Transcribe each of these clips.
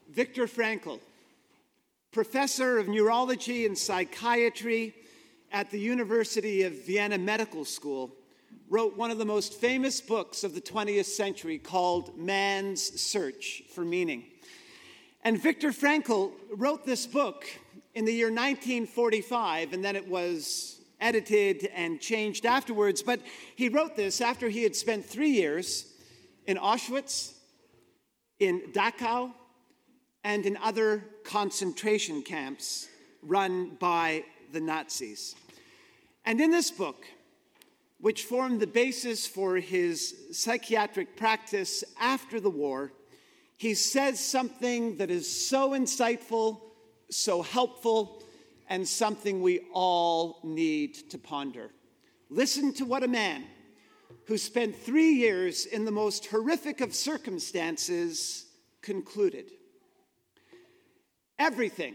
Viktor Frankl, professor of neurology and psychiatry at the University of Vienna Medical School, wrote one of the most famous books of the 20th century called Man's Search for Meaning. And Viktor Frankl wrote this book in the year 1945, and then it was edited and changed afterwards. But he wrote this after he had spent 3 years in Auschwitz, in Dachau, and in other concentration camps run by the Nazis. And in this book, which formed the basis for his psychiatric practice after the war, he says something that is so insightful, so helpful, and something we all need to ponder. Listen to what a man who spent 3 years in the most horrific of circumstances concluded. Everything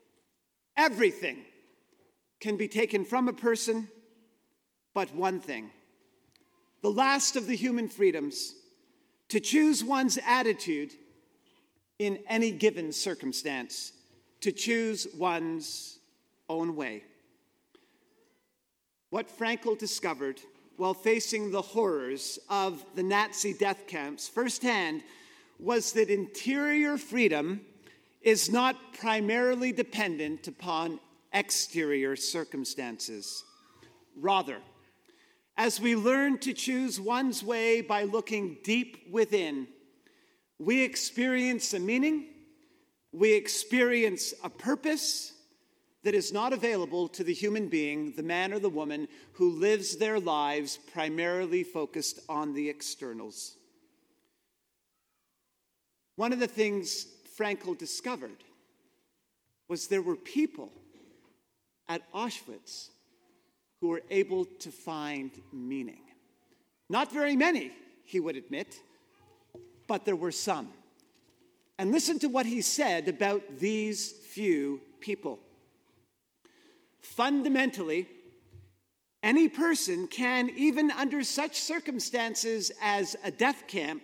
can be taken from a person, but one thing, the last of the human freedoms, to choose one's attitude in any given circumstance, to choose one's own way. What Frankl discovered while facing the horrors of the Nazi death camps firsthand was that interior freedom is not primarily dependent upon exterior circumstances. Rather, as we learn to choose one's way by looking deep within, we experience a meaning, we experience a purpose that is not available to the human being, the man or the woman, who lives their lives primarily focused on the externals. One of the things Frankl discovered was there were people at Auschwitz who were able to find meaning. Not very many, he would admit, but there were some. And listen to what he said about these few people. Fundamentally, any person can, even under such circumstances as a death camp,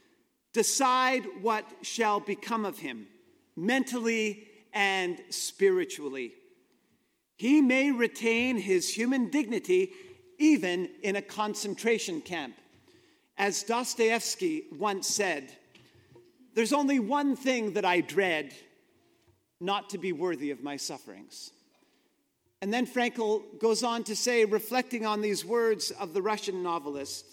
decide what shall become of him, mentally and spiritually. He may retain his human dignity even in a concentration camp. As Dostoevsky once said, "There's only one thing that I dread, not to be worthy of my sufferings." And then Frankl goes on to say, reflecting on these words of the Russian novelist,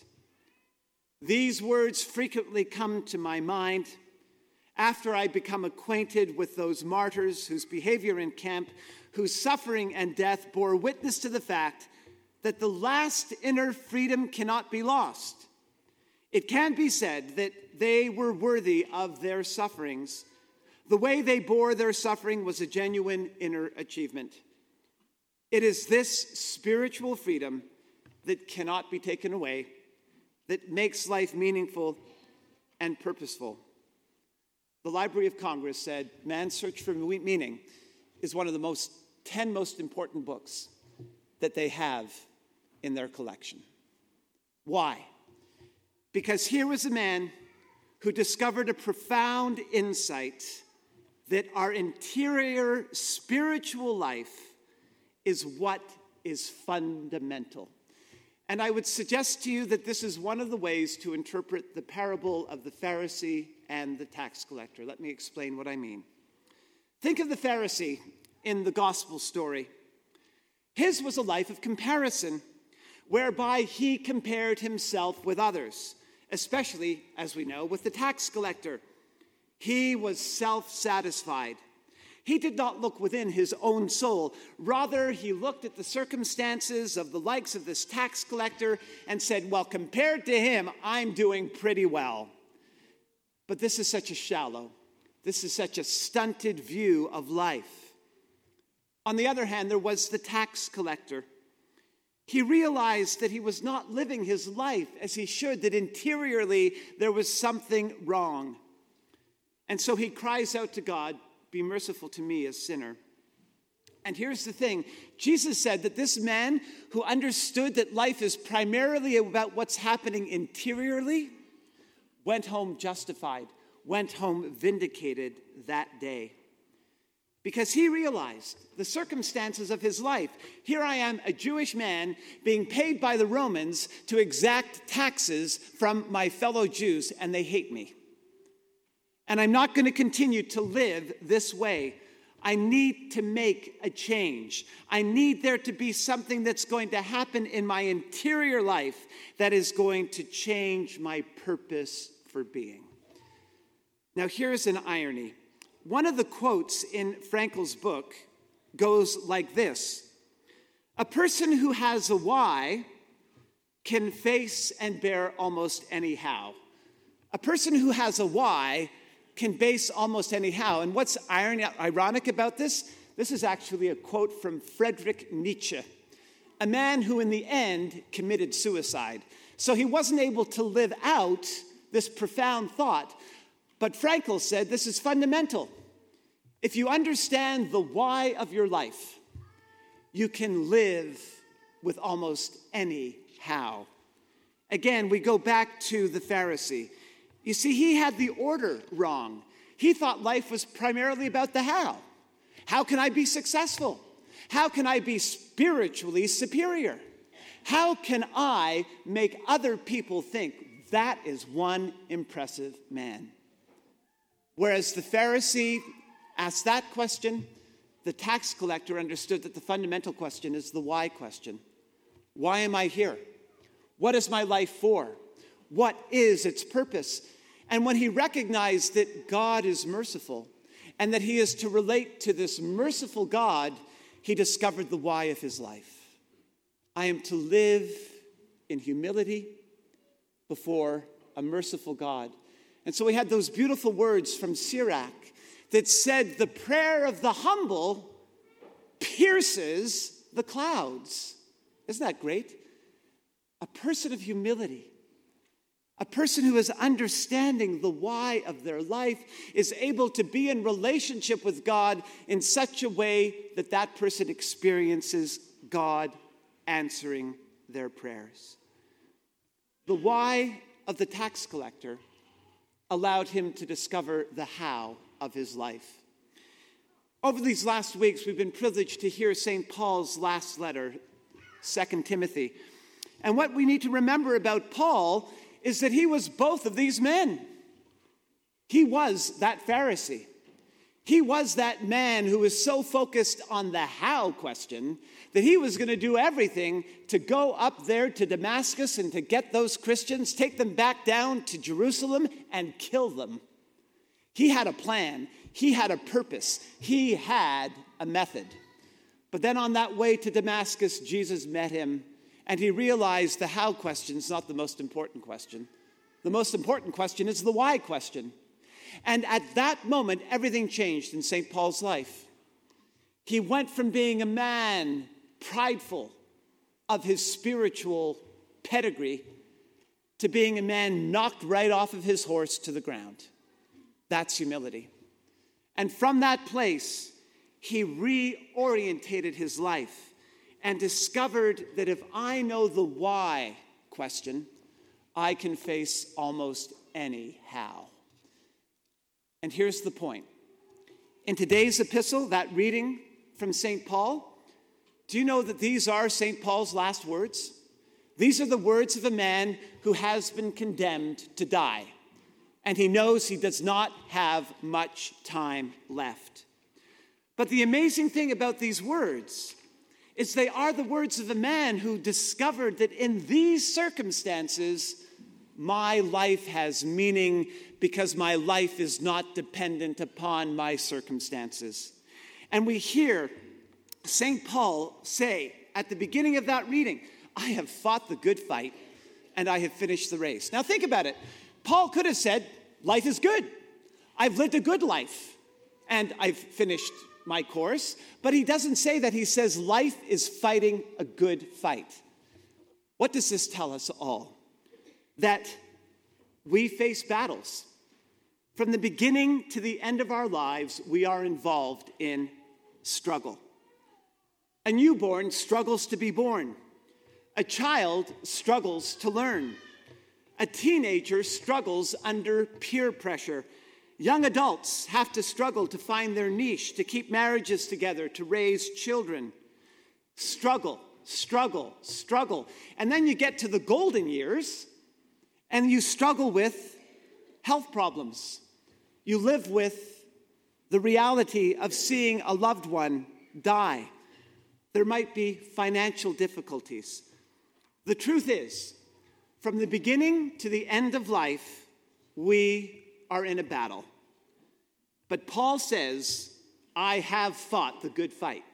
"These words frequently come to my mind after I become acquainted with those martyrs whose behavior in camp, whose suffering and death bore witness to the fact that the last inner freedom cannot be lost. It can be said that they were worthy of their sufferings. The way they bore their suffering was a genuine inner achievement. It is this spiritual freedom that cannot be taken away, that makes life meaningful and purposeful." The Library of Congress said Man's Search for Meaning is one of the 10 most important books that they have in their collection. Why? Because here was a man who discovered a profound insight that our interior spiritual life is what is fundamental. And I would suggest to you that this is one of the ways to interpret the parable of the Pharisee and the tax collector. Let me explain what I mean. Think of the Pharisee in the gospel story. His was a life of comparison, whereby he compared himself with others, especially, as we know, with the tax collector. He was self-satisfied. He did not look within his own soul. Rather, he looked at the circumstances of the likes of this tax collector and said, well, compared to him, I'm doing pretty well. But this is such a shallow, this is such a stunted view of life. On the other hand, there was the tax collector. He realized that he was not living his life as he should, that interiorly there was something wrong. And so he cries out to God, "Be merciful to me, a sinner." And here's the thing. Jesus said that this man who understood that life is primarily about what's happening interiorly went home justified, went home vindicated that day. Because he realized the circumstances of his life. Here I am, a Jewish man, being paid by the Romans to exact taxes from my fellow Jews, and they hate me. And I'm not going to continue to live this way. I need to make a change. I need there to be something that's going to happen in my interior life that is going to change my purpose for being. Now, here's an irony. One of the quotes in Frankl's book goes like this: "A person who has a why can face and bear almost any how." A person who has a why can base almost any how. And what's ironic about this? This is actually a quote from Friedrich Nietzsche, a man who in the end committed suicide. So he wasn't able to live out this profound thought. But Frankl said this is fundamental. If you understand the why of your life, you can live with almost any how. Again, we go back to the Pharisee. You see, he had the order wrong. He thought life was primarily about the how. How can I be successful? How can I be spiritually superior? How can I make other people think that is one impressive man? Whereas the Pharisee asked that question, the tax collector understood that the fundamental question is the why question. Why am I here? What is my life for? What is its purpose? And when he recognized that God is merciful and that he is to relate to this merciful God, he discovered the why of his life. I am to live in humility before a merciful God. And so we had those beautiful words from Sirach that said, the prayer of the humble pierces the clouds. Isn't that great? A person of humility, a person who is understanding the why of their life, is able to be in relationship with God in such a way that that person experiences God answering their prayers. The why of the tax collector allowed him to discover the how of his life. Over these last weeks, we've been privileged to hear St. Paul's last letter, 2 Timothy. And what we need to remember about Paul is that he was both of these men. He was that Pharisee. He was that man who was so focused on the how question that he was going to do everything to go up there to Damascus and to get those Christians, take them back down to Jerusalem and kill them. He had a plan. He had a purpose. He had a method. But then on that way to Damascus, Jesus met him, and he realized the how question is not the most important question. The most important question is the why question. And at that moment, everything changed in St. Paul's life. He went from being a man prideful of his spiritual pedigree to being a man knocked right off of his horse to the ground. That's humility. And from that place, he reorientated his life and discovered that if I know the why question, I can face almost any how. And here's the point. In today's epistle, that reading from St. Paul, do you know that these are St. Paul's last words? These are the words of a man who has been condemned to die. And he knows he does not have much time left. But the amazing thing about these words is they are the words of a man who discovered that in these circumstances, my life has meaning because my life is not dependent upon my circumstances. And we hear St. Paul say at the beginning of that reading, I have fought the good fight and I have finished the race. Now think about it. Paul could have said, life is good. I've lived a good life and I've finished my course. But he doesn't say that. He says life is fighting a good fight. What does this tell us all? That we face battles. From the beginning to the end of our lives, we are involved in struggle. A newborn struggles to be born. A child struggles to learn. A teenager struggles under peer pressure. Young adults have to struggle to find their niche, to keep marriages together, to raise children. Struggle, struggle, struggle. And then you get to the golden years, and you struggle with health problems. You live with the reality of seeing a loved one die. There might be financial difficulties. The truth is, from the beginning to the end of life, we are in a battle. But Paul says, I have fought the good fight.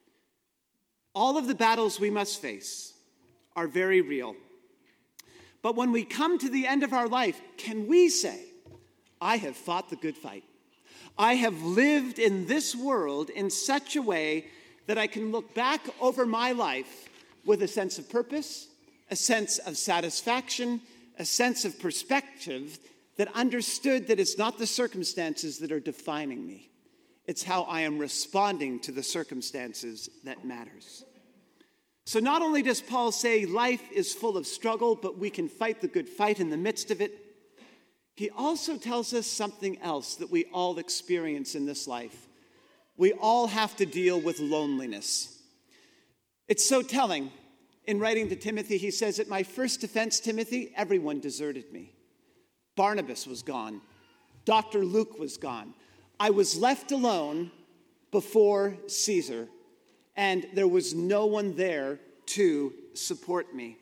All of the battles we must face are very real. But when we come to the end of our life, can we say, I have fought the good fight? I have lived in this world in such a way that I can look back over my life with a sense of purpose, a sense of satisfaction, a sense of perspective that understood that it's not the circumstances that are defining me. It's how I am responding to the circumstances that matters. So not only does Paul say life is full of struggle, but we can fight the good fight in the midst of it, he also tells us something else that we all experience in this life. We all have to deal with loneliness. It's so telling. In writing to Timothy, he says, at my first offense, Timothy, everyone deserted me. Barnabas was gone. Dr. Luke was gone. I was left alone before Caesar, and there was no one there to support me.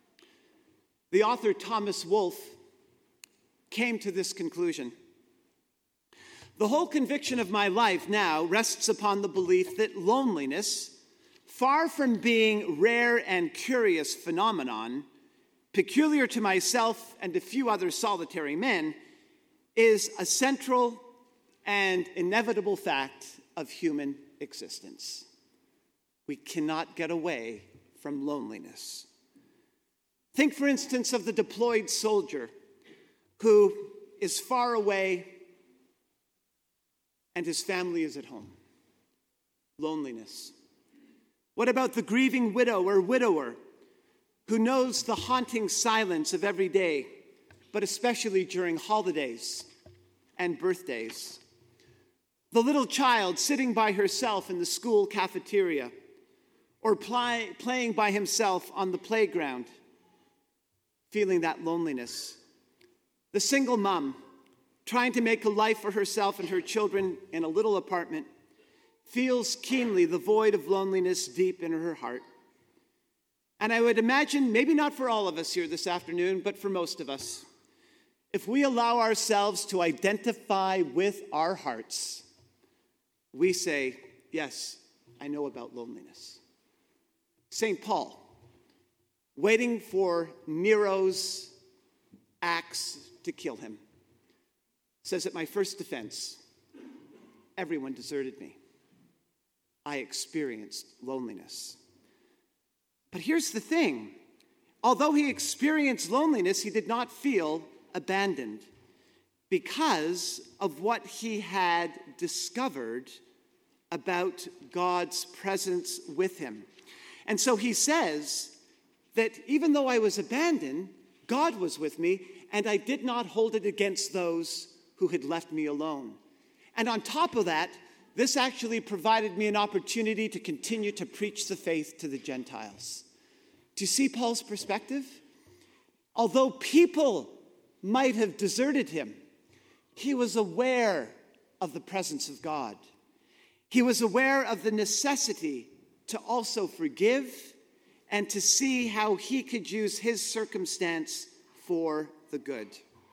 The author Thomas Wolfe came to this conclusion. The whole conviction of my life now rests upon the belief that loneliness, far from being rare and curious phenomenon, peculiar to myself and a few other solitary men, is a central and inevitable fact of human existence. We cannot get away from loneliness. Think, for instance, of the deployed soldier who is far away and his family is at home. Loneliness. What about the grieving widow or widower who knows the haunting silence of every day, but especially during holidays and birthdays? The little child sitting by herself in the school cafeteria, or playing by himself on the playground, feeling that loneliness. The single mom, trying to make a life for herself and her children in a little apartment, feels keenly the void of loneliness deep in her heart. And I would imagine, maybe not for all of us here this afternoon, but for most of us, if we allow ourselves to identify with our hearts, we say, yes, I know about loneliness. St. Paul, waiting for Nero's axe to kill him, says, at my first offense, everyone deserted me. I experienced loneliness. But here's the thing. Although he experienced loneliness, he did not feel abandoned because of what he had discovered about God's presence with him. And so he says that even though I was abandoned, God was with me, and I did not hold it against those who had left me alone. And on top of that, this actually provided me an opportunity to continue to preach the faith to the Gentiles. Do you see Paul's perspective? Although people might have deserted him, he was aware of the presence of God. He was aware of the necessity to also forgive and to see how he could use his circumstance for the good.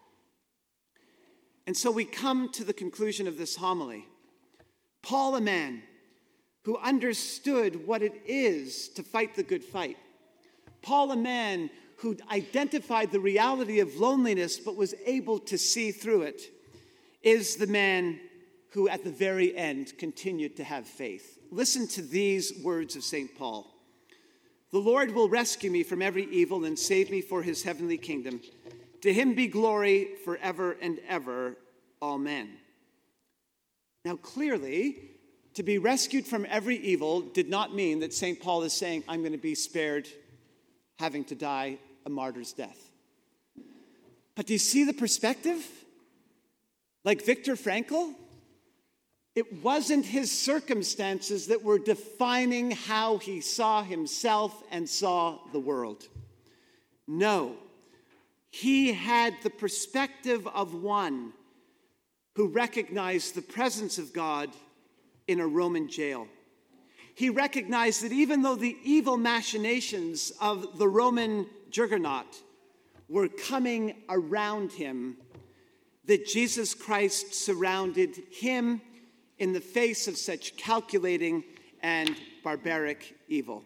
And so we come to the conclusion of this homily. Paul, a man who understood what it is to fight the good fight. Paul, a man who identified the reality of loneliness but was able to see through it, is the man who at the very end continued to have faith. Listen to these words of St. Paul. The Lord will rescue me from every evil and save me for his heavenly kingdom. To him be glory forever and ever. Amen. Now, clearly, to be rescued from every evil did not mean that St. Paul is saying, I'm going to be spared having to die a martyr's death. But do you see the perspective? Like Viktor Frankl, it wasn't his circumstances that were defining how he saw himself and saw the world. No, he had the perspective of one who recognized the presence of God in a Roman jail. He recognized that even though the evil machinations of the Roman juggernaut were coming around him, that Jesus Christ surrounded him in the face of such calculating and barbaric evil.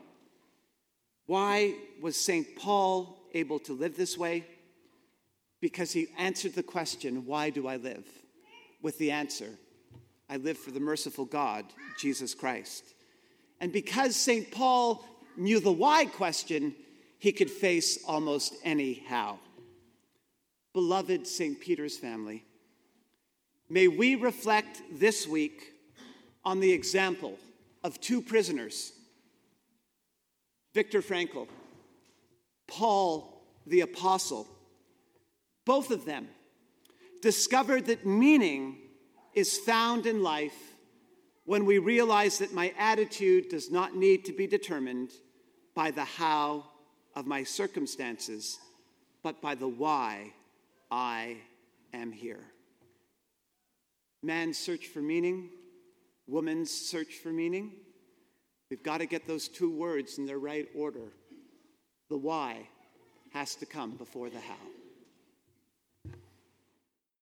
Why was St. Paul able to live this way? Because he answered the question, why do I live? With the answer, I live for the merciful God, Jesus Christ. And because St. Paul knew the why question, he could face almost any how. Beloved St. Peter's family, may we reflect this week on the example of two prisoners, Viktor Frankl, Paul the Apostle. Both of them discovered that meaning is found in life when we realize that my attitude does not need to be determined by the how of my circumstances, but by the why I am here. Man's search for meaning, woman's search for meaning. We've got to get those two words in their right order. The why has to come before the how.